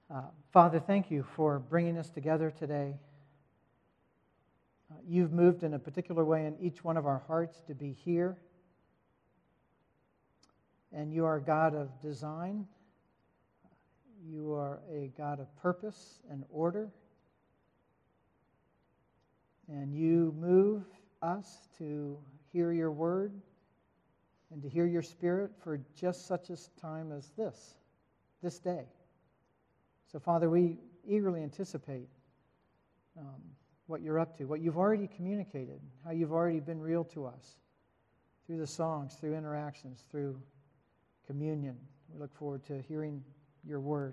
Father, thank you for bringing us together today. You've moved in a particular way in each one of our hearts to be here. And you are a God of design. You are a God of purpose and order. And you move us to hear your word and to hear your spirit for just such a time as this day. So, Father, we eagerly anticipate what you're up to, what you've already communicated, how you've already been real to us through the songs, through interactions, through communion. We look forward to hearing your word.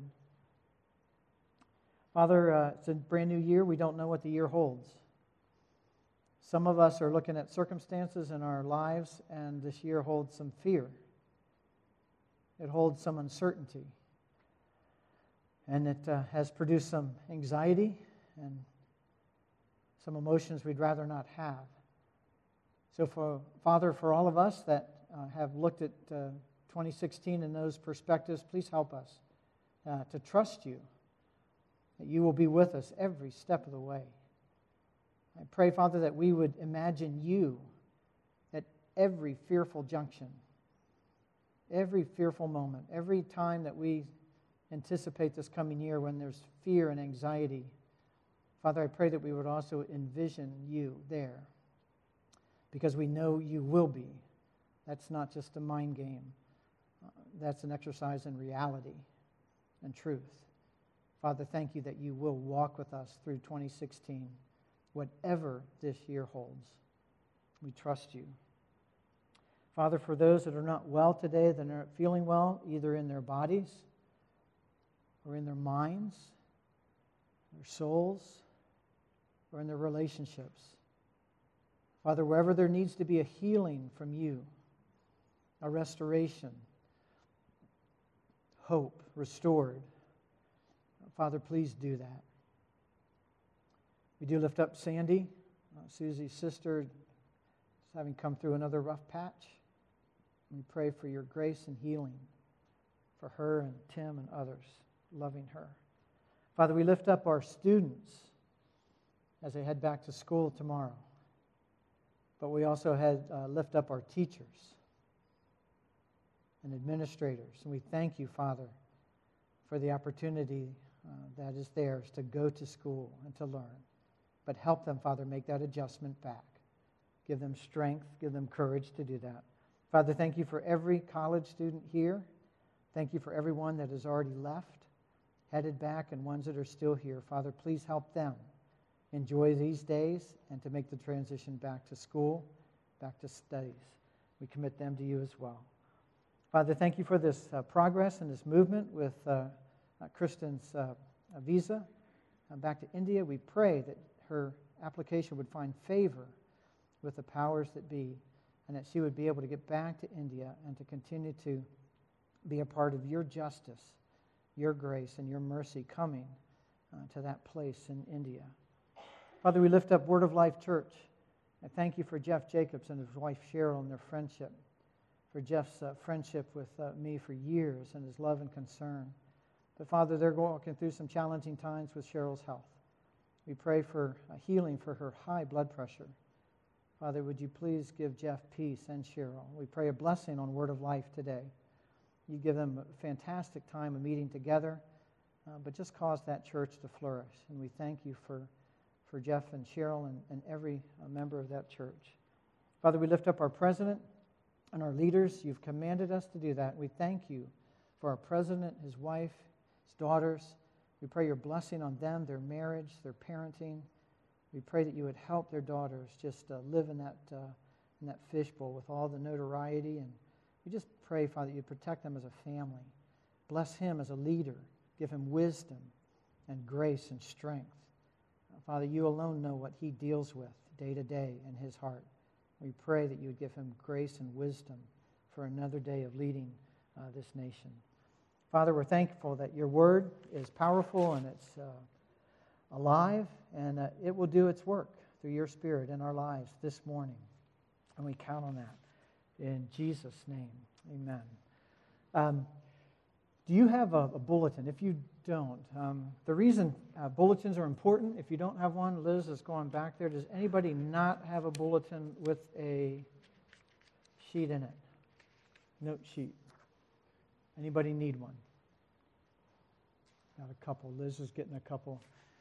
Father, it's a brand new year. We don't know what the year holds. Some of us are looking at circumstances in our lives, and this year holds some fear. It holds some uncertainty. And it has produced some anxiety and some emotions we'd rather not have. So, Father, for all of us that have looked at 2016 in those perspectives, please help us to trust you, that you will be with us every step of the way. I pray, Father, that we would imagine you at every fearful junction, every fearful moment, every time that we anticipate this coming year when there's fear and anxiety. Father, I pray that we would also envision you there, because we know you will be. That's not just a mind game. That's an exercise in reality and truth. Father, thank you that you will walk with us through 2016, whatever this year holds. We trust you. Father, for those that are not well today, that are not feeling well, either in their bodies or in their minds, their souls, or in their relationships. Father, wherever there needs to be a healing from you, a restoration, hope restored, Father, please do that. We do lift up Sandy, Susie's sister, having come through another rough patch. We pray for your grace and healing for her and Tim and others loving her. Father, we lift up our students as they head back to school tomorrow. But we also lift up our teachers and administrators. And we thank you, Father, for the opportunity that is theirs to go to school and to learn. But help them, Father, make that adjustment back. Give them strength, give them courage to do that. Father, thank you for every college student here. Thank you for everyone that has already left, headed back, and ones that are still here. Father, please help them enjoy these days and to make the transition back to school, back to studies. We commit them to you as well. Father, thank you for this progress and this movement with Kristen's visa back to India. We pray that her application would find favor with the powers that be, and that she would be able to get back to India and to continue to be a part of your justice, your grace, and your mercy coming to that place in India. Father, we lift up Word of Life Church. I thank you for Jeff Jacobs and his wife Cheryl and their friendship, for Jeff's friendship with me for years and his love and concern. But Father, they're walking through some challenging times with Cheryl's health. We pray for healing for her high blood pressure. Father, would you please give Jeff peace and Cheryl? We pray a blessing on Word of Life today. You give them a fantastic time of meeting together, but just cause that church to flourish. And we thank you for Jeff and Cheryl and every member of that church. Father, we lift up our president and our leaders. You've commanded us to do that. We thank you for our president, his wife, his daughters. We pray your blessing on them, their marriage, their parenting. We pray that you would help their daughters just live in that fishbowl with all the notoriety. And we just pray, Father, that you protect them as a family. Bless him as a leader. Give him wisdom and grace and strength. Father, you alone know what he deals with day to day in his heart. We pray that you would give him grace and wisdom for another day of leading this nation. Father, we're thankful that your word is powerful and it's alive, and it will do its work through your Spirit in our lives this morning. And we count on that. In Jesus' name, amen. Do you have a bulletin? If you don't, the reason bulletins are important, if you don't have one, Liz is going back there. Does anybody not have a bulletin with a sheet in it? Note sheet. Anybody need one? Got a couple. Liz is getting a couple.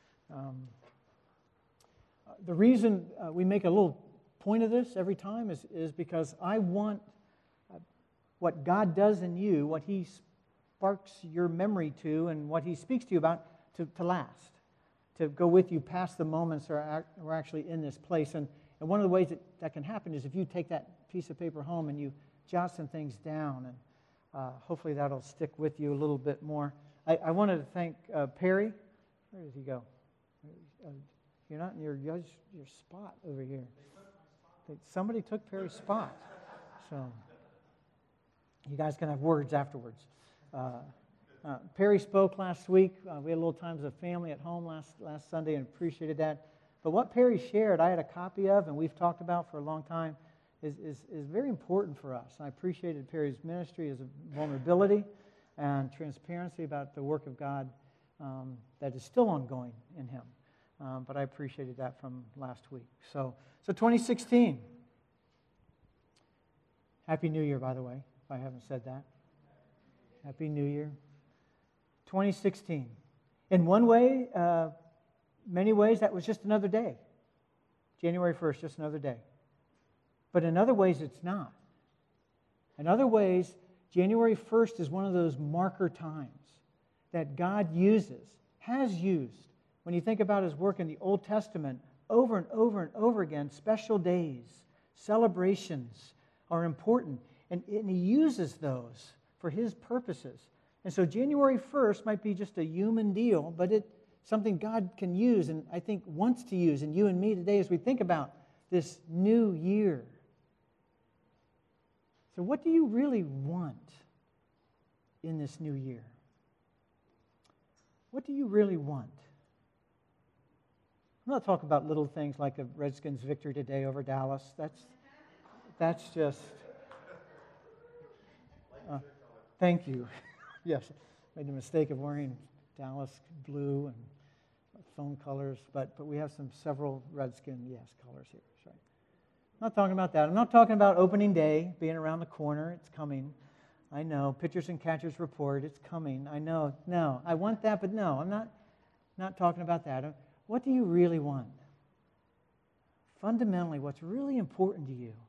The reason we make a little point of this every time is because I want what God does in you, what He sparks your memory to, and what He speaks to you about to last, to go with you past the moments we're actually in this place. And one of the ways that can happen is if you take that piece of paper home and you jot some things down, and hopefully that'll stick with you a little bit more. I wanted to thank Perry. Where did he go? You're not in your spot over here. Somebody took Perry's spot. So you guys can have words afterwards. Perry spoke last week. We had a little time as a family at home last Sunday and appreciated that. But what Perry shared, I had a copy of, and we've talked about for a long time, is very important for us. I appreciated Perry's ministry, his vulnerability and transparency about the work of God that is still ongoing in him. But I appreciated that from last week. So 2016. Happy New Year, by the way, if I haven't said that. Happy New Year. 2016. In one way, many ways, that was just another day. January 1st, just another day. But in other ways, it's not. In other ways, January 1st is one of those marker times that God has used. When you think about His work in the Old Testament, over and over and over again, special days, celebrations are important. And He uses those for His purposes. And so January 1st might be just a human deal, but it's something God can use and I think wants to use in you and me today as we think about this new year. So what do you really want in this new year? What do you really want? I'm not talking about little things like a Redskins victory today over Dallas. That's just... thank you. Yes, made the mistake of wearing Dallas blue and phone colors, but we have several Redskin, colors here. Right. I'm not talking about that. I'm not talking about opening day being around the corner. It's coming. I know. Pitchers and catchers report. It's coming. I know. No, I want that, but no, I'm not talking about that. What do you really want? Fundamentally, what's really important to you?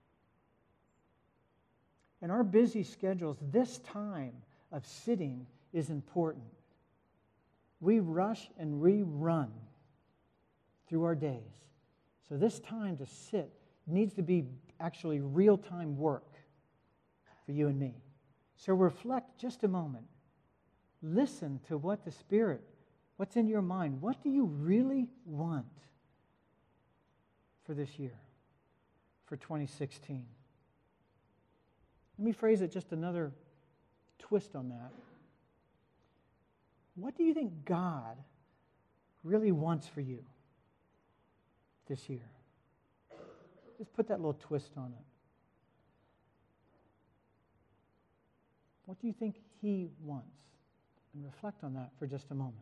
In our busy schedules, this time of sitting is important. We rush and we run through our days. So this time to sit needs to be actually real-time work for you and me. So reflect just a moment. Listen to what the Spirit, what's in your mind. What do you really want for this year, for 2016? Let me phrase it just another twist on that. What do you think God really wants for you this year? Just put that little twist on it. What do you think He wants? And reflect on that for just a moment.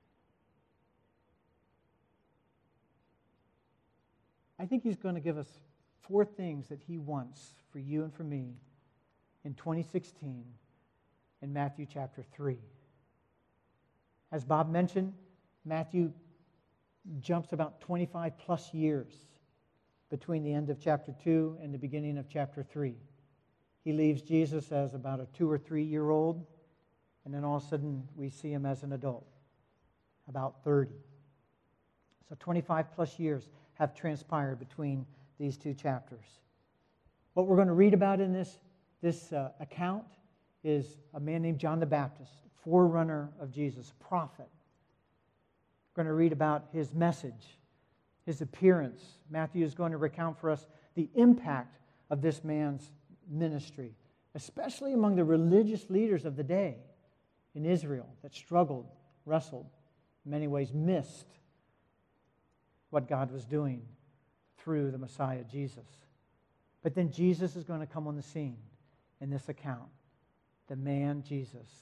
I think He's going to give us 4 things that He wants for you and for me in 2016 in Matthew chapter 3. As Bob mentioned, Matthew jumps about 25 plus years between the end of chapter 2 and the beginning of chapter 3. He leaves Jesus as about a 2 or 3 year old, and then all of a sudden we see Him as an adult, about 30. So 25 plus years have transpired between these 2 chapters. What we're going to read about in this account is a man named John the Baptist, forerunner of Jesus, prophet. We're going to read about his message, his appearance. Matthew is going to recount for us the impact of this man's ministry, especially among the religious leaders of the day in Israel that struggled, wrestled, in many ways missed what God was doing through the Messiah, Jesus. But then Jesus is going to come on the scene in this account. The man, Jesus,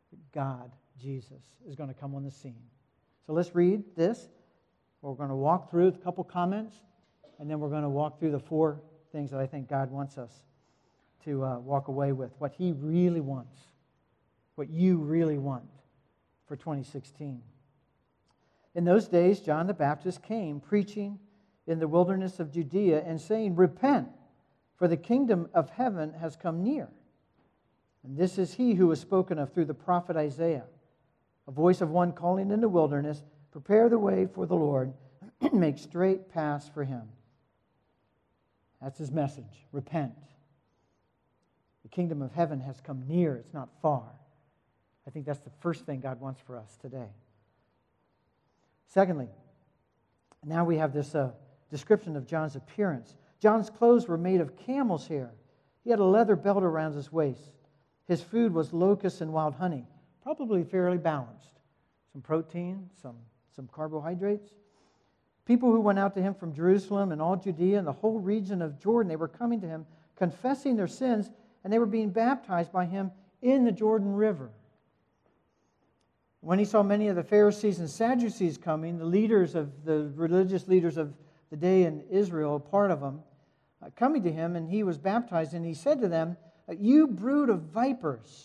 God, Jesus, is going to come on the scene. So let's read this. We're going to walk through a couple comments, and then we're going to walk through the 4 things that I think God wants us to walk away with, what He really wants, what you really want for 2016. In those days, John the Baptist came preaching in the wilderness of Judea and saying, "Repent, for the kingdom of heaven has come near." And this is he who was spoken of through the prophet Isaiah, a voice of one calling in the wilderness, "Prepare the way for the Lord, make straight paths for Him." That's his message. Repent. The kingdom of heaven has come near. It's not far. I think that's the first thing God wants for us today. Secondly, now we have this description of John's appearance. John's clothes were made of camel's hair. He had a leather belt around his waist. His food was locusts and wild honey, probably fairly balanced. Some protein, some carbohydrates. People who went out to him from Jerusalem and all Judea and the whole region of Jordan, they were coming to him, confessing their sins, and they were being baptized by him in the Jordan River. When he saw many of the Pharisees and Sadducees coming, the religious leaders of the day in Israel, part of them, coming to him, and he was baptized, and he said to them, "You brood of vipers."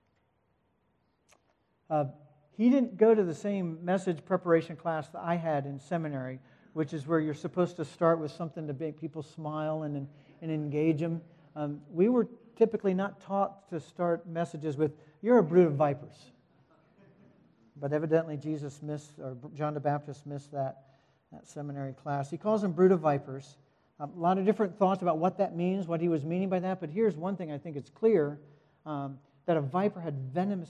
He didn't go to the same message preparation class that I had in seminary, which is where you're supposed to start with something to make people smile and engage them. We were typically not taught to start messages with, "You're a brood of vipers." But evidently John the Baptist missed that seminary class. He calls them brood of vipers. A lot of different thoughts about what that means, what he was meaning by that. But here's one thing I think it's clear, that a viper had venom.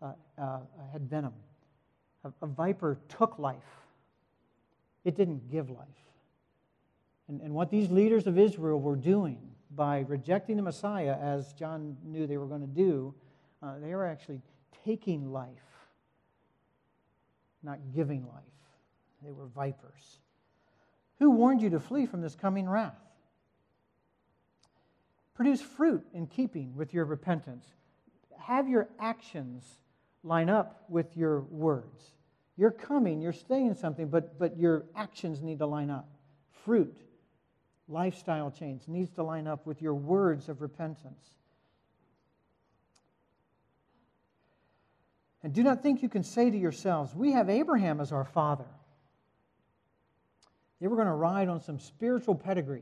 A viper took life. It didn't give life. And what these leaders of Israel were doing by rejecting the Messiah, as John knew they were going to do, they were actually taking life, not giving life. They were vipers. Who warned you to flee from this coming wrath? Produce fruit in keeping with your repentance. Have your actions line up with your words. You're coming, you're saying something, but your actions need to line up. Fruit, lifestyle change needs to line up with your words of repentance. And do not think you can say to yourselves, "We have Abraham as our father." They were going to ride on some spiritual pedigree.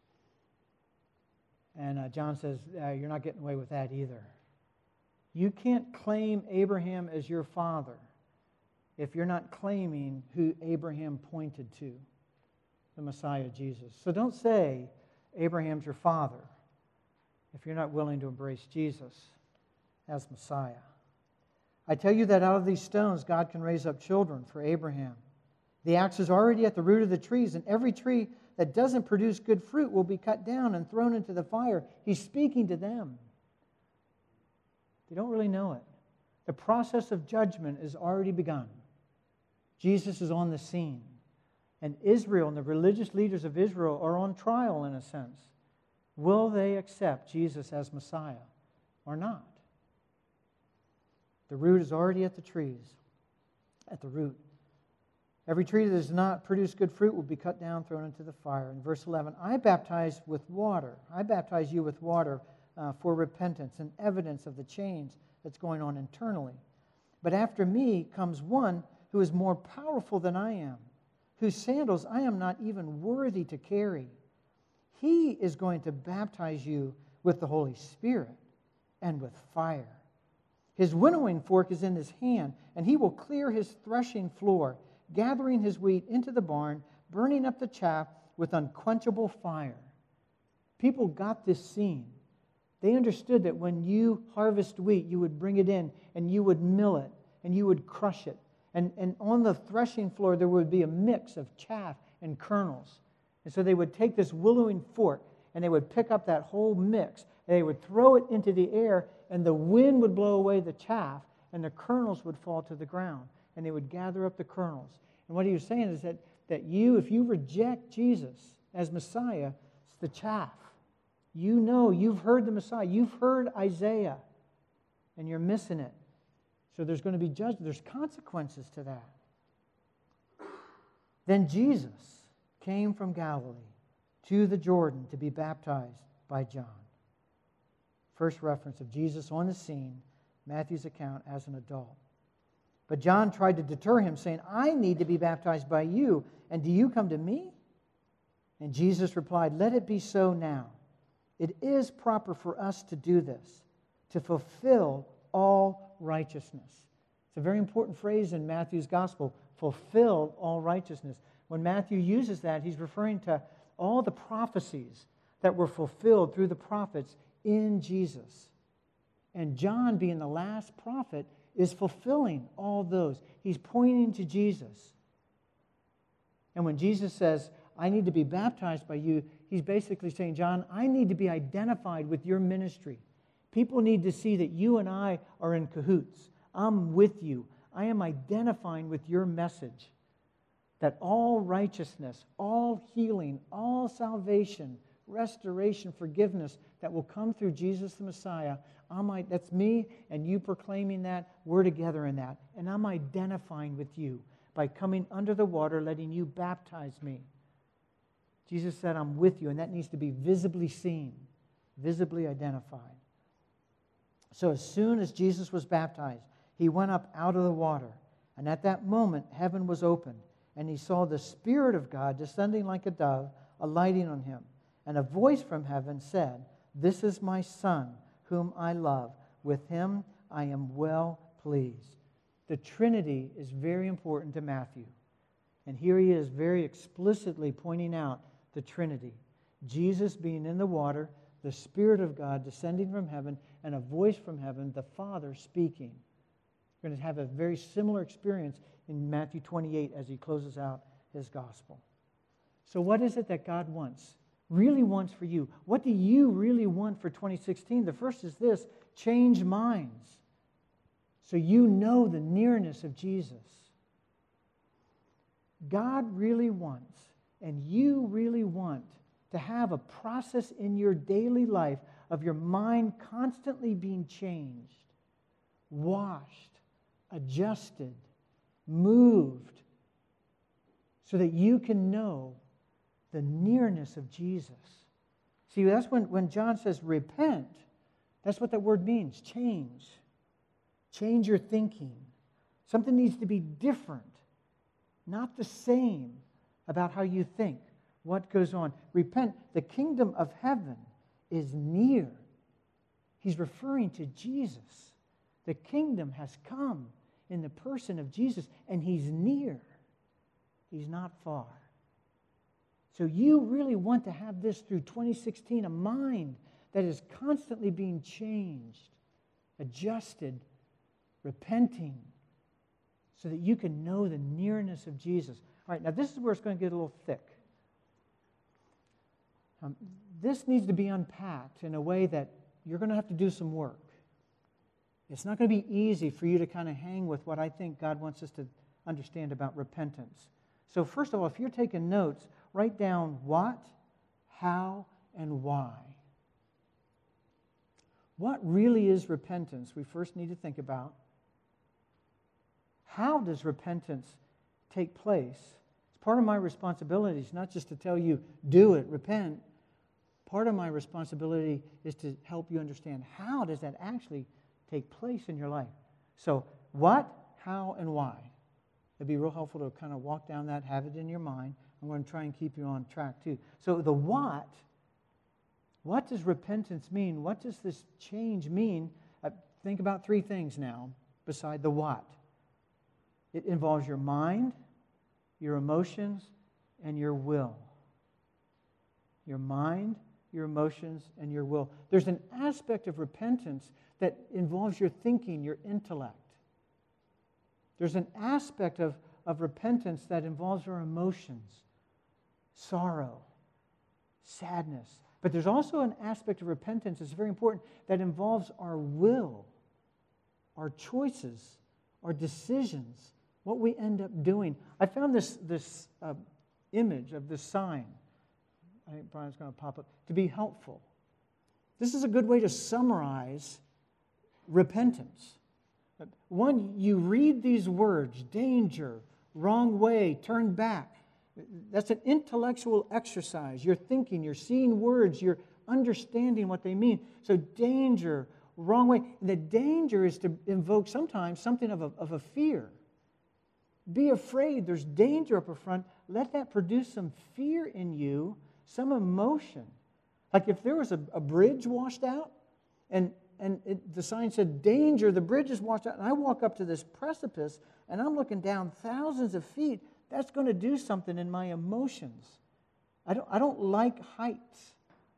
And John says, you're not getting away with that either. You can't claim Abraham as your father if you're not claiming who Abraham pointed to, the Messiah, Jesus. So don't say Abraham's your father if you're not willing to embrace Jesus as Messiah. I tell you that out of these stones God can raise up children for Abraham. The axe is already at the root of the trees, and every tree that doesn't produce good fruit will be cut down and thrown into the fire. He's speaking to them. They don't really know it. The process of judgment has already begun. Jesus is on the scene. And Israel and the religious leaders of Israel are on trial in a sense. Will they accept Jesus as Messiah or not? The root is already at the trees, at the root. Every tree that does not produce good fruit will be cut down, thrown into the fire. In verse 11, I baptize you with water for repentance and evidence of the change that's going on internally. But after me comes one who is more powerful than I am, whose sandals I am not even worthy to carry. He is going to baptize you with the Holy Spirit and with fire. His winnowing fork is in his hand, and he will clear his threshing floor, gathering his wheat into the barn, burning up the chaff with unquenchable fire. People got this scene. They understood that when you harvest wheat, you would bring it in, and you would mill it, and you would crush it. And on the threshing floor, there would be a mix of chaff and kernels. And so they would take this winnowing fork, and they would pick up that whole mix, and they would throw it into the air, and the wind would blow away the chaff, and the kernels would fall to the ground, and they would gather up the kernels. And what he was saying is that you, if you reject Jesus as Messiah, it's the chaff. You know, you've heard the Messiah, you've heard Isaiah, and you're missing it. So there's going to be judgment. There's consequences to that. Then Jesus came from Galilee to the Jordan to be baptized by John. First reference of Jesus on the scene, Matthew's account as an adult. But John tried to deter him, saying, I need to be baptized by you, and do you come to me? And Jesus replied, let it be so now. It is proper for us to do this, to fulfill all righteousness. It's a very important phrase in Matthew's gospel, fulfill all righteousness. When Matthew uses that, he's referring to all the prophecies that were fulfilled through the prophets in Jesus. And John, being the last prophet, is fulfilling all those. He's pointing to Jesus. And when Jesus says, I need to be baptized by you, he's basically saying, John, I need to be identified with your ministry. People need to see that you and I are in cahoots. I'm with you. I am identifying with your message. That all righteousness, all healing, all salvation, restoration, forgiveness that will come through Jesus the Messiah, that's me and you proclaiming that. We're together in that. And I'm identifying with you by coming under the water, letting you baptize me. Jesus said, I'm with you, and that needs to be visibly seen, visibly identified. So as soon as Jesus was baptized, he went up out of the water, and at that moment heaven was opened, and he saw the Spirit of God descending like a dove, alighting on him. And a voice from heaven said, this is my Son, whom I love. With him I am well pleased. The Trinity is very important to Matthew. And here he is very explicitly pointing out the Trinity. Jesus being in the water, the Spirit of God descending from heaven, and a voice from heaven, the Father speaking. We're going to have a very similar experience in Matthew 28 as he closes out his gospel. So what is it that God really wants for you? What do you really want for 2016? The first is this: change minds so you know the nearness of Jesus. God really wants, and you really want, to have a process in your daily life of your mind constantly being changed, washed, adjusted, moved, so that you can know the nearness of Jesus. See, that's when John says repent, that's what that word means, change. Change your thinking. Something needs to be different, not the same about how you think. What goes on? Repent. The kingdom of heaven is near. He's referring to Jesus. The kingdom has come in the person of Jesus, and he's near. He's not far. So you really want to have this through 2016, a mind that is constantly being changed, adjusted, repenting, so that you can know the nearness of Jesus. All right, now this is where it's going to get a little thick. This needs to be unpacked in a way that you're going to have to do some work. It's not going to be easy for you to kind of hang with what I think God wants us to understand about repentance. So first of all, if you're taking notes, write down what, how, and why. What really is repentance? We first need to think about. How does repentance take place? It's part of my responsibility is not just to tell you, do it, repent. Part of my responsibility is to help you understand how does that actually take place in your life. So what, how, and why. It'd be real helpful to kind of walk down that, have it in your mind. I'm going to try and keep you on track too. So the what does repentance mean? What does this change mean? Think about three things now beside the what. It involves your mind, your emotions, and your will. Your mind, your emotions, and your will. There's an aspect of repentance that involves your thinking, your intellect. There's an aspect of repentance that involves our emotions, sorrow, sadness. But there's also an aspect of repentance that's very important that involves our will, our choices, our decisions, what we end up doing. I found this image of this sign. I think Brian's going to pop up, to be helpful. This is a good way to summarize repentance. One, you read these words, danger, wrong way, turn back. That's an intellectual exercise. You're thinking, you're seeing words, you're understanding what they mean. So danger, wrong way. The danger is to invoke sometimes something of a fear. Be afraid. There's danger up front. Let that produce some fear in you, some emotion. Like if there was a bridge washed out and the sign said, danger, the bridge is washed out, and I walk up to this precipice and I'm looking down thousands of feet, that's going to do something in my emotions. I don't like heights.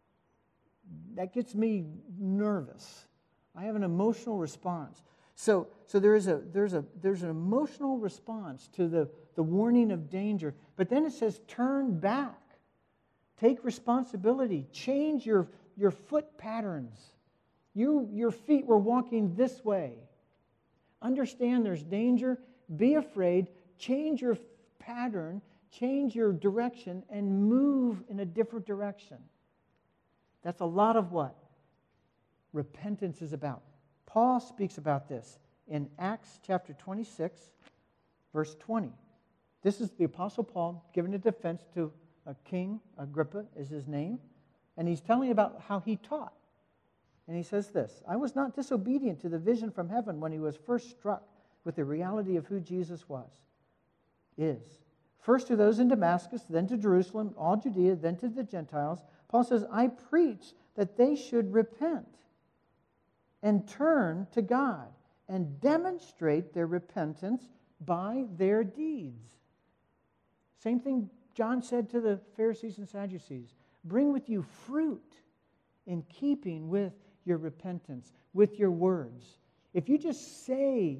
That gets me nervous. I have an emotional response. So there's an emotional response to the warning of danger. But then it says, turn back. Take responsibility. Change your foot patterns. Your feet were walking this way. Understand there's danger. Be afraid. Change your pattern. Change your direction and move in a different direction. That's a lot of what repentance is about. Paul speaks about this in Acts chapter 26, verse 20. This is the Apostle Paul giving a defense to a king, Agrippa is his name, and he's telling about how he taught. And he says this, I was not disobedient to the vision from heaven when he was first struck with the reality of who Jesus is. First to those in Damascus, then to Jerusalem, all Judea, then to the Gentiles. Paul says, I preach that they should repent and turn to God and demonstrate their repentance by their deeds. Same thing John said to the Pharisees and Sadducees. Bring with you fruit in keeping with your repentance, with your words. If I just say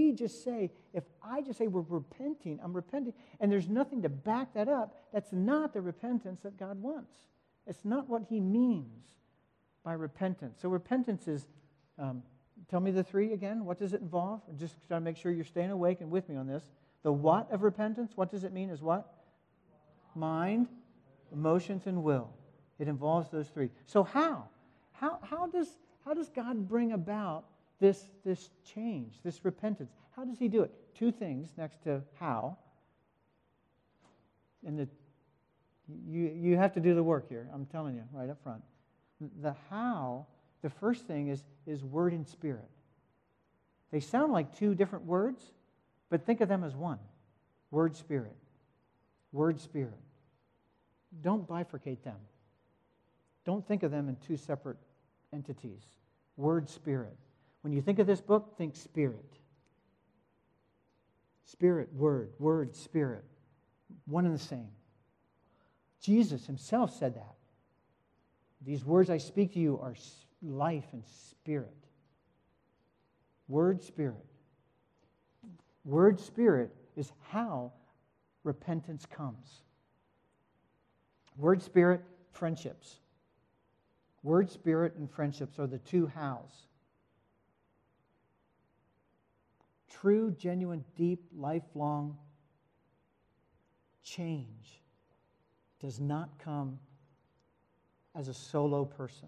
we're repenting, I'm repenting, and there's nothing to back that up, that's not the repentance that God wants. It's not what he means by repentance. So repentance is, tell me the three again. What does it involve? Just trying to make sure you're staying awake and with me on this. The what of repentance? What does it mean is what? Mind, emotions, and will. It involves those three. So how? How does God bring about this change, this repentance? How does he do it? Two things next to how. And you have to do the work here. I'm telling you right up front. The how, the first thing is word and spirit. They sound like two different words, but think of them as one. Word, spirit. Word, spirit. Don't bifurcate them. Don't think of them in two separate entities. Word, spirit. When you think of this book, think spirit. Spirit, word, spirit. One and the same. Jesus himself said that. These words I speak to you are life and spirit. Word, spirit. Word, spirit is how repentance comes. Word, spirit, friendships. Word, spirit, and friendships are the two hows. True, genuine, deep, lifelong change does not come as a solo person.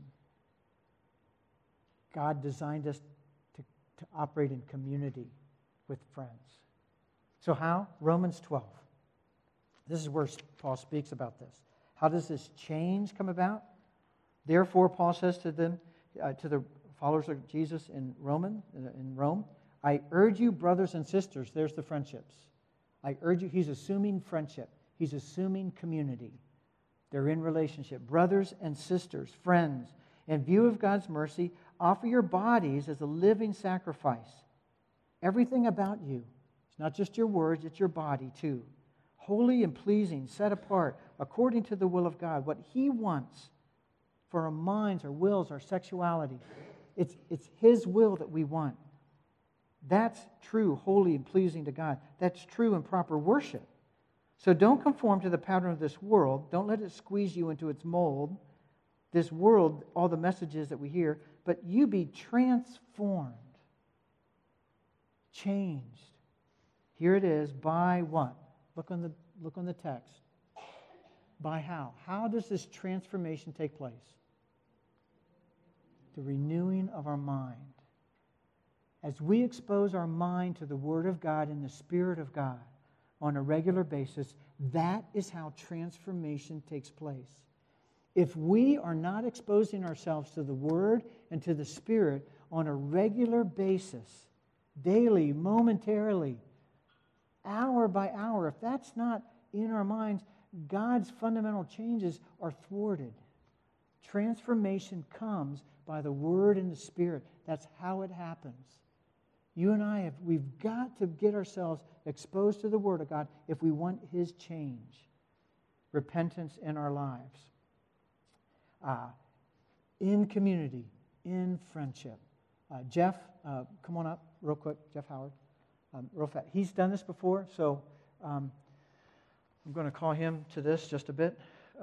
God designed us to operate in community with friends. So how? Romans 12. This is where Paul speaks about this. How does this change come about? Therefore, Paul says to them, to the followers of Jesus in Rome, I urge you, brothers and sisters, there's the friendships. I urge you, he's assuming friendship. He's assuming community. They're in relationship. Brothers and sisters, friends, in view of God's mercy, offer your bodies as a living sacrifice. Everything about you. It's not just your words, it's your body too. Holy and pleasing, set apart, according to the will of God. What he wants for our minds, our wills, our sexuality. It's his will that we want. That's true, holy and pleasing to God. That's true and proper worship. So don't conform to the pattern of this world. Don't let it squeeze you into its mold. This world, all the messages that we hear, but you be transformed, changed. Here it is, by what? Look on the text. By how? How does this transformation take place? The renewing of our mind. as we expose our mind to the Word of God and the Spirit of God on a regular basis, that is how transformation takes place. If we are not exposing ourselves to the Word and to the Spirit on a regular basis, daily, momentarily, hour by hour, if that's not in our minds, God's fundamental changes are thwarted. Transformation comes by the Word and the Spirit. That's how it happens. You and I, we've got to get ourselves exposed to the Word of God if we want His change, repentance in our lives. In community, in friendship. Jeff, come on up real quick. Jeff Howard, real fast. He's done this before, so I'm going to call him to this just a bit.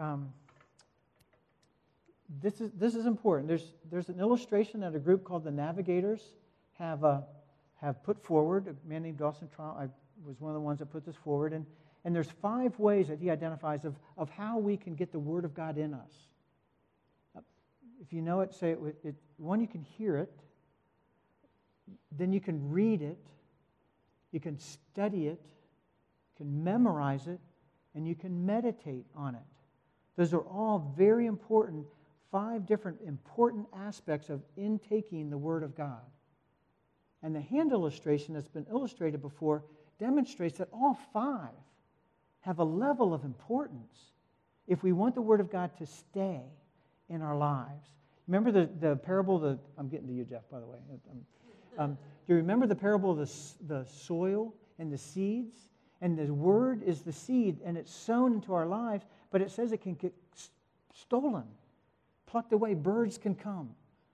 This is important. There's an illustration that a group called the Navigators have put forward. A man named Dawson Trottle was one of the ones that put this forward, and there's 5 ways that he identifies of how we can get the Word of God in us. If you know it, say it. One, you can hear it. Then you can read it. You can study it. You can memorize it. And you can meditate on it. Those are all very important, 5 different important aspects of intaking the Word of God. And the hand illustration that's been illustrated before demonstrates that all 5 have a level of importance if we want the Word of God to stay in our lives. Remember the parable, I'm getting to you, Jeff, by the way. Do you remember the parable of the soil and the seeds? And the Word is the seed, and it's sown into our lives, but it says it can get stolen, plucked away. Birds can come.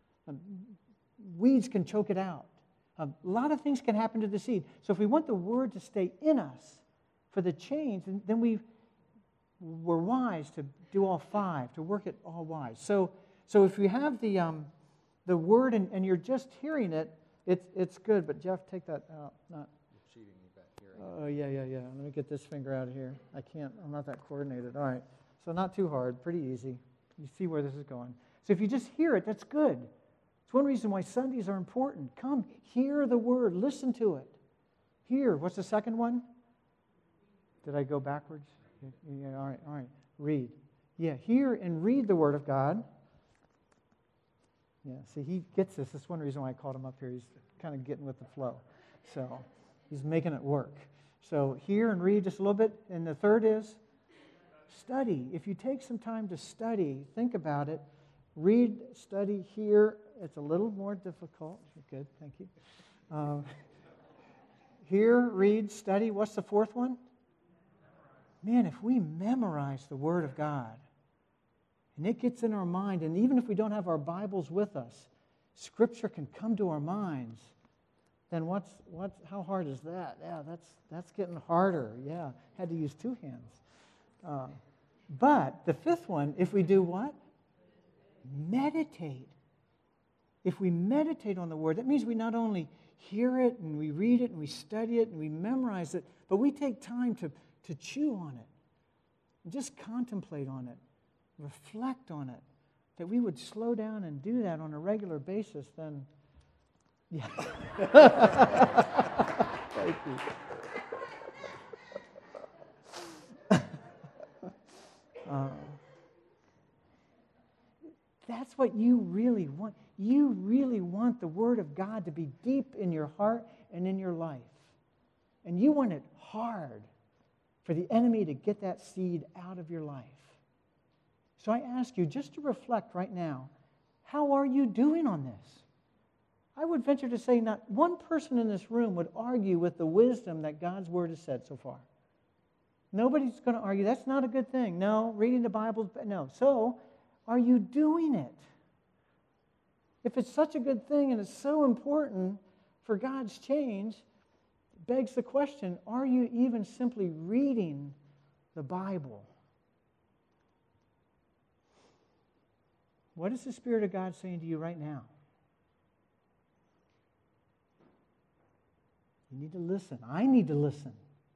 Weeds can choke it out. A lot of things can happen to the seed. So if we want the Word to stay in us for the change, then we're wise to do all 5, to work it all wise. So if you have the Word and you're just hearing it, it's good. But Jeff, take that out. Oh, yeah. Let me get this finger out of here. I'm not that coordinated. All right. So not too hard, pretty easy. You see where this is going. So if you just hear it, that's good. It's one reason why Sundays are important. Come, hear the Word, listen to it. Hear. What's the second one? Did I go backwards? Yeah, all right. Read. Yeah, hear and read the Word of God. Yeah, see, he gets this. That's one reason why I called him up here. He's kind of getting with the flow. So he's making it work. So hear and read just a little bit. And the third is study. If you take some time to study, think about it. Read, study, hear. It's a little more difficult. Good, thank you. Hear, read, study. What's the fourth one? Man, if we memorize the Word of God, and it gets in our mind, and even if we don't have our Bibles with us, Scripture can come to our minds. Then how hard is that? Yeah, that's getting harder. Yeah, had to use 2 hands. But the 5th one, if we do what? Meditate. If we meditate on the Word, that means we not only hear it and we read it and we study it and we memorize it, but we take time to chew on it, and just contemplate on it, reflect on it, that we would slow down and do that on a regular basis, then, yeah. Thank you. That's what you really want. You really want the Word of God to be deep in your heart and in your life. And you want it hard for the enemy to get that seed out of your life. So I ask you just to reflect right now, how are you doing on this? I would venture to say not one person in this room would argue with the wisdom that God's Word has said so far. Nobody's going to argue. That's not a good thing. No, reading the Bible, no. So, are you doing it? If it's such a good thing and it's so important for God's change, it begs the question, are you even simply reading the Bible? What is the Spirit of God saying to you right now? You need to listen. I need to listen.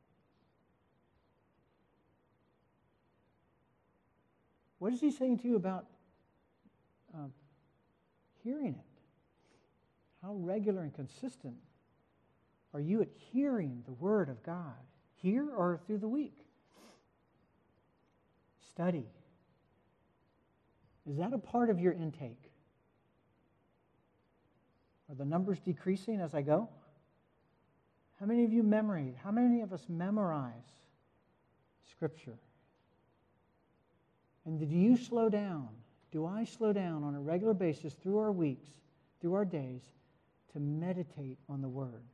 What is He saying to you about hearing it? How regular and consistent are you at hearing the Word of God? Here or through the week? Study. Is that a part of your intake? Are the numbers decreasing as I go? How many of you memorize? How many of us memorize Scripture? And do you slow down? Do I slow down on a regular basis through our weeks, through our days, to meditate on the Word?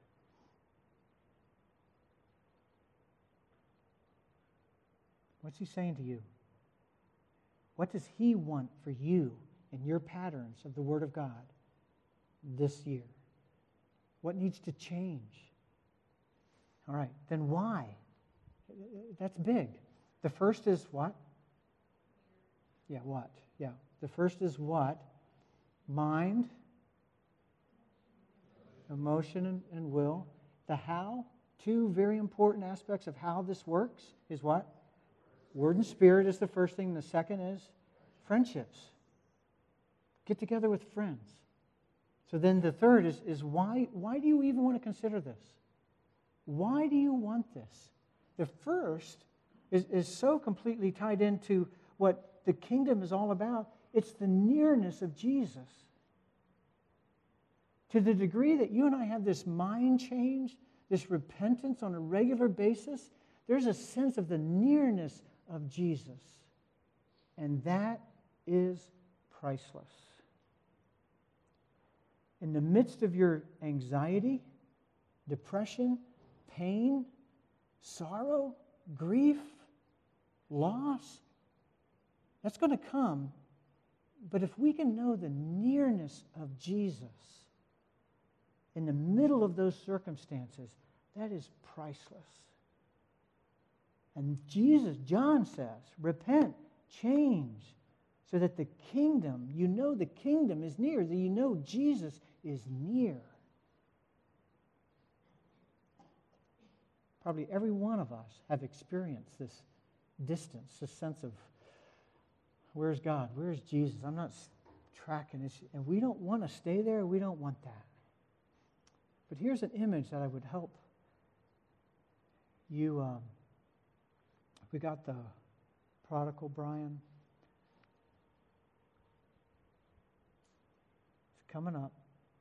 What's He saying to you? What does He want for you and your patterns of the Word of God this year? What needs to change? All right, then why? That's big. The first is what? Yeah, what? Yeah. The first is what? Mind, emotion, and will. The how, two very important aspects of how this works is what? Word and Spirit is the first thing. The second is friendships. Get together with friends. So then the third is why do you even want to consider this? Why do you want this? The first is so completely tied into what the kingdom is all about. It's the nearness of Jesus. To the degree that you and I have this mind change, this repentance on a regular basis, there's a sense of the nearness of Jesus. And that is priceless. In the midst of your anxiety, depression, pain, sorrow, grief, loss, that's going to come. But if we can know the nearness of Jesus in the middle of those circumstances, that is priceless. And John says, repent, change, so that the kingdom, you know the kingdom is near, that you know Jesus is near. Probably every one of us have experienced this distance, this sense of, where's God? Where's Jesus? I'm not tracking this. And we don't want to stay there. We don't want that. But here's an image that I would help you. We got the prodigal, Brian. It's coming up.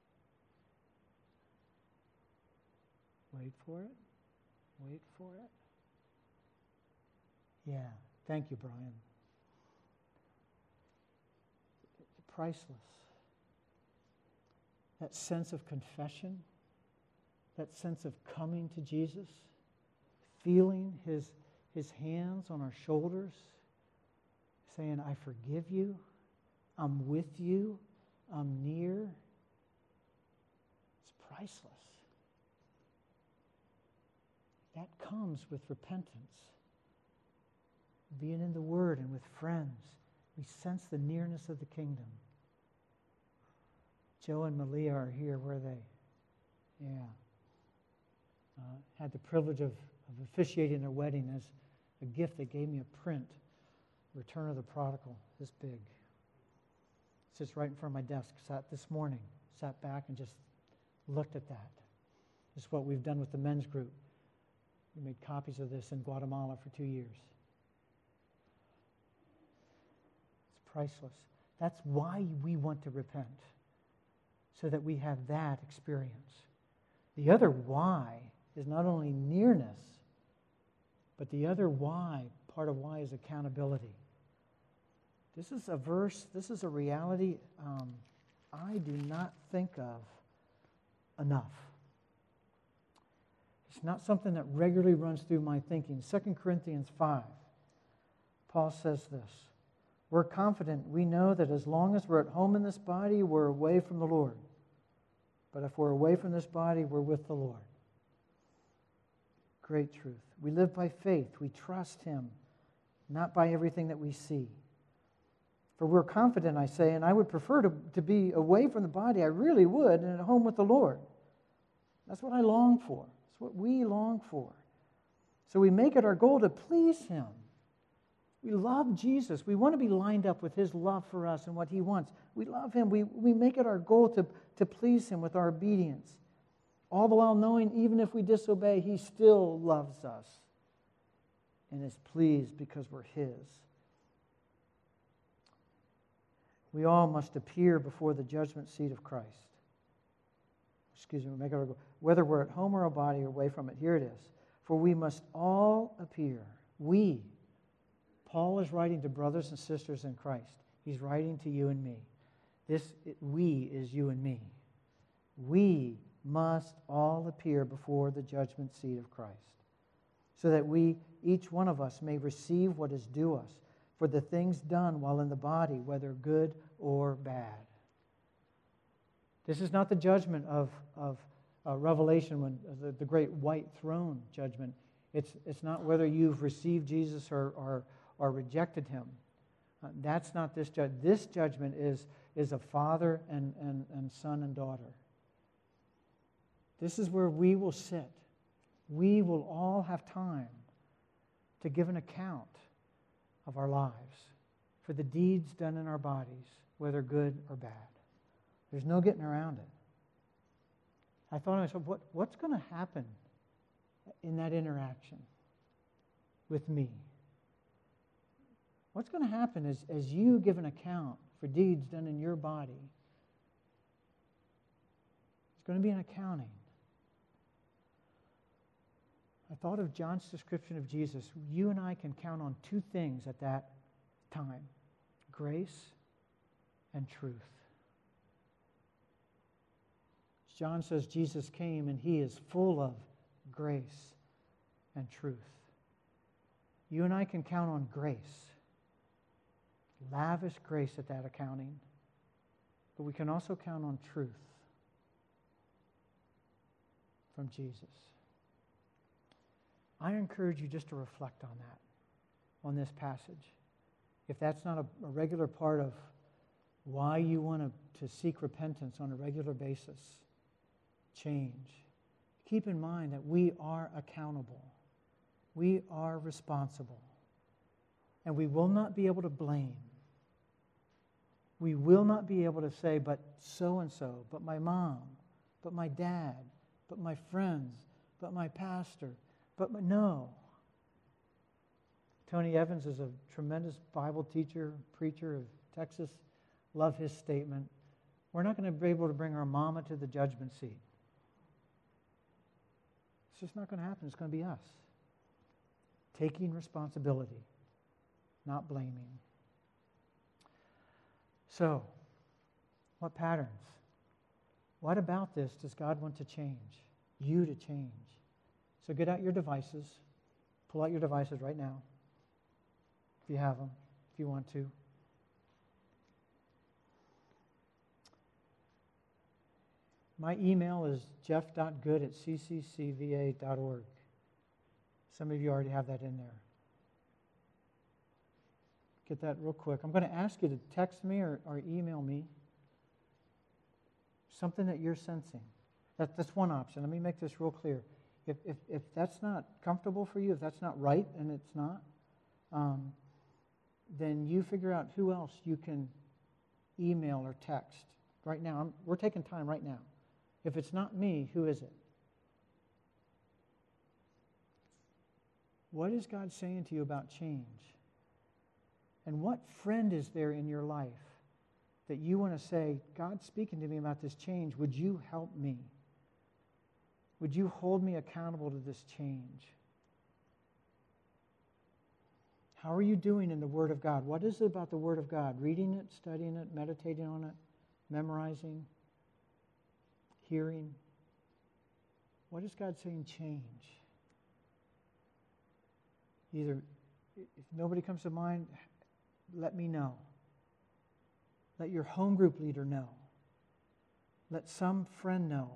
Wait for it. Wait for it. Yeah. Thank you, Brian. Priceless. That sense of confession, that sense of coming to Jesus, feeling His hands on our shoulders, saying, I forgive you, I'm with you, I'm near. It's priceless. That comes with repentance. Being in the Word and with friends, we sense the nearness of the kingdom. Joe and Malia are here. Where are they? Yeah. Had the privilege of officiating their wedding. As a gift, they gave me a print, Return of the Prodigal, this big. It sits right in front of my desk. Sat back and just looked at that. This is what we've done with the men's group. We made copies of this in Guatemala for 2 years. It's priceless. That's why we want to repent, so that we have that experience. The other why is not only nearness, but the other why, part of why, is accountability. This is a verse, this is a reality I do not think of enough. It's not something that regularly runs through my thinking. 2 Corinthians 5, Paul says this, we're confident, we know that as long as we're at home in this body, we're away from the Lord. But if we're away from this body, we're with the Lord. Great truth. We live by faith. We trust Him, not by everything that we see. For we're confident, I say, and I would prefer to be away from the body, I really would, and at home with the Lord. That's what I long for. That's what we long for. So we make it our goal to please Him. We love Jesus. We want to be lined up with his love for us and what he wants. We love him. We make it our goal to please him with our obedience. All the while knowing even if we disobey, he still loves us and is pleased because we're his. We all must appear before the judgment seat of Christ. Make it our goal. Whether we're at home or a body or away from it, here it is. For we must all appear. Paul is writing to brothers and sisters in Christ. He's writing to you and me. We is you and me. We must all appear before the judgment seat of Christ, so that each one of us, may receive what is due us for the things done while in the body, whether good or bad. This is not the judgment of Revelation, when the great white throne judgment. It's not whether you've received Jesus or rejected him. That's not this judgment. This judgment is a father and son and daughter. This is where we will sit. We will all have time to give an account of our lives for the deeds done in our bodies, whether good or bad. There's no getting around it. I thought to myself, what's going to happen in that interaction with me? What's going to happen as you give an account for deeds done in your body? There's going to be an accounting. I thought of John's description of Jesus. You and I can count on two things at that time: grace and truth. John says Jesus came and he is full of grace and truth. You and I can count on grace, lavish grace at that accounting, but we can also count on truth from Jesus. I encourage you just to reflect on that, on this passage. If that's not a regular part of why you want to seek repentance on a regular basis, change, keep in mind that we are accountable. We are responsible. And we will not be able to blame. We will not be able to say, but so-and-so, but my mom, but my dad, but my friends, but my pastor, no. Tony Evans is a tremendous Bible teacher, preacher of Texas. Love his statement. We're not going to be able to bring our mama to the judgment seat. It's just not going to happen. It's going to be us. Taking responsibility, not blaming. So, what patterns? What about this does God want to change? You to change. So get out your devices. Pull out your devices right now, if you have them, if you want to. My email is jeff.good@cccva.org. Some of you already have that in there. Get that real quick. I'm going to ask you to text me or email me something that you're sensing. That's one option. Let me make this real clear. If that's not comfortable for you, if that's not right, and it's not, then you figure out who else you can email or text. Right now, we're taking time right now. If it's not me, who is it? What is God saying to you about change? And what friend is there in your life that you want to say, God's speaking to me about this change. Would you help me? Would you hold me accountable to this change? How are you doing in the Word of God? What is it about the Word of God? Reading it, studying it, meditating on it, memorizing, hearing? What is God saying change? Either, if nobody comes to mind, let me know. Let your home group leader know. Let some friend know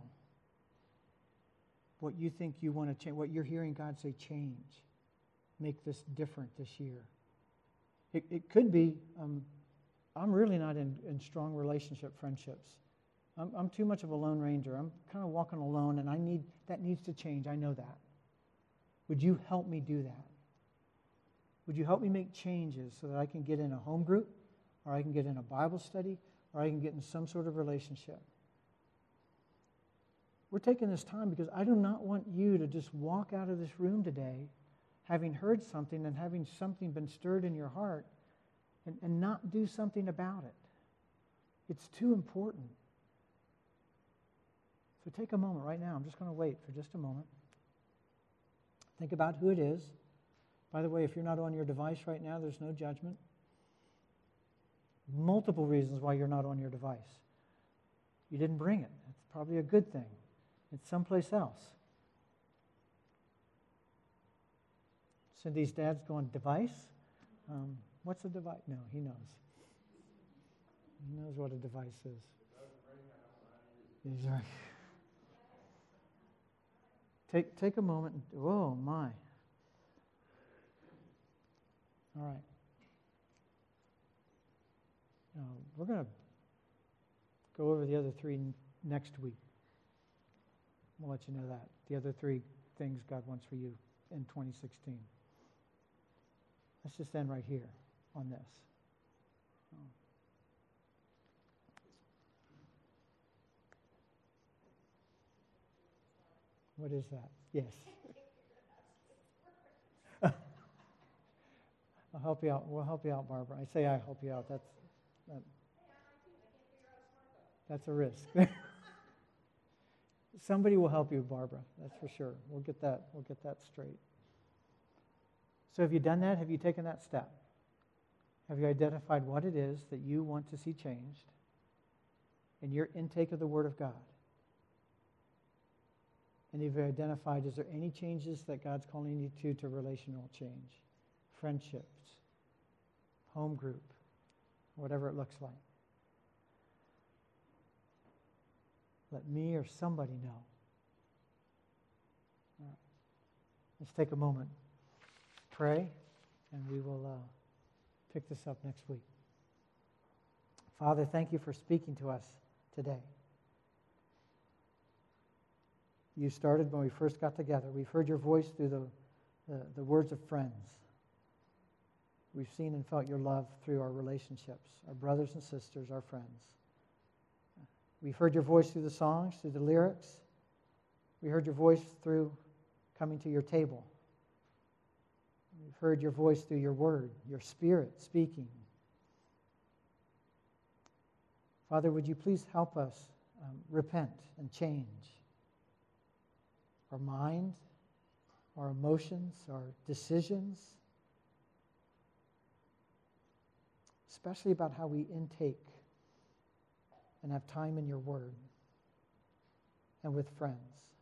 what you think you want to change, what you're hearing God say change. Make this different this year. It could be, I'm really not in strong relationship friendships. I'm too much of a lone ranger. I'm kind of walking alone, and that needs to change. I know that. Would you help me do that? Would you help me make changes so that I can get in a home group, or I can get in a Bible study, or I can get in some sort of relationship? We're taking this time because I do not want you to just walk out of this room today having heard something and having something been stirred in your heart and not do something about it. It's too important. So take a moment right now. I'm just going to wait for just a moment. Think about who it is. By the way, if you're not on your device right now, there's no judgment. Multiple reasons why you're not on your device. You didn't bring it. That's probably a good thing. It's someplace else. Cindy's dad's going, device? What's a device? No, he knows. He knows what a device is. He's right. Take a moment. Oh, my. All right. We're going to go over the other three next week. We'll let you know that. The other three things God wants for you in 2016. Let's just end right here on this. What is that? Yes. I'll help you out. We'll help you out, Barbara. I say I help you out. That's a risk. Somebody will help you, Barbara. That's for sure. We'll get that straight. So have you done that? Have you taken that step? Have you identified what it is that you want to see changed in your intake of the Word of God? And have you identified, is there any changes that God's calling you to relational change, friendships, home group, whatever it looks like? Let me or somebody know. All right. Let's take a moment, pray, and we will pick this up next week. Father, thank you for speaking to us today. You started when we first got together. We've heard your voice through the words of friends. We've seen and felt your love through our relationships, our brothers and sisters, our friends. We've heard your voice through the songs, through the lyrics. We heard your voice through coming to your table. We've heard your voice through your word, your spirit speaking. Father, would you please help us repent and change our mind, our emotions, our decisions, especially about how we intake and have time in your word and with friends.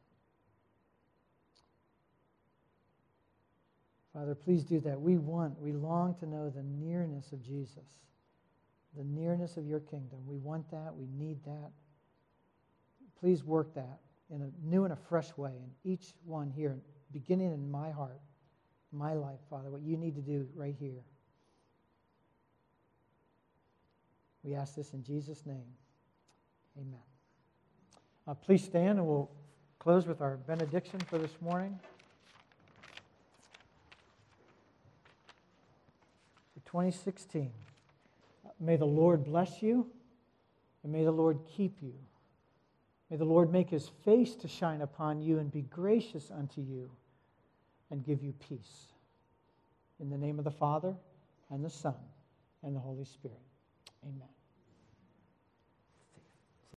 Father, please do that. We long to know the nearness of Jesus, the nearness of your kingdom. We want that. We need that. Please work that in a new and a fresh way in each one here, beginning in my heart, my life, Father, what you need to do right here. We ask this in Jesus' name. Amen. Please stand and we'll close with our benediction for this morning. For 2016, may the Lord bless you and may the Lord keep you. May the Lord make his face to shine upon you and be gracious unto you and give you peace. In the name of the Father, and the Son, and the Holy Spirit. Amen.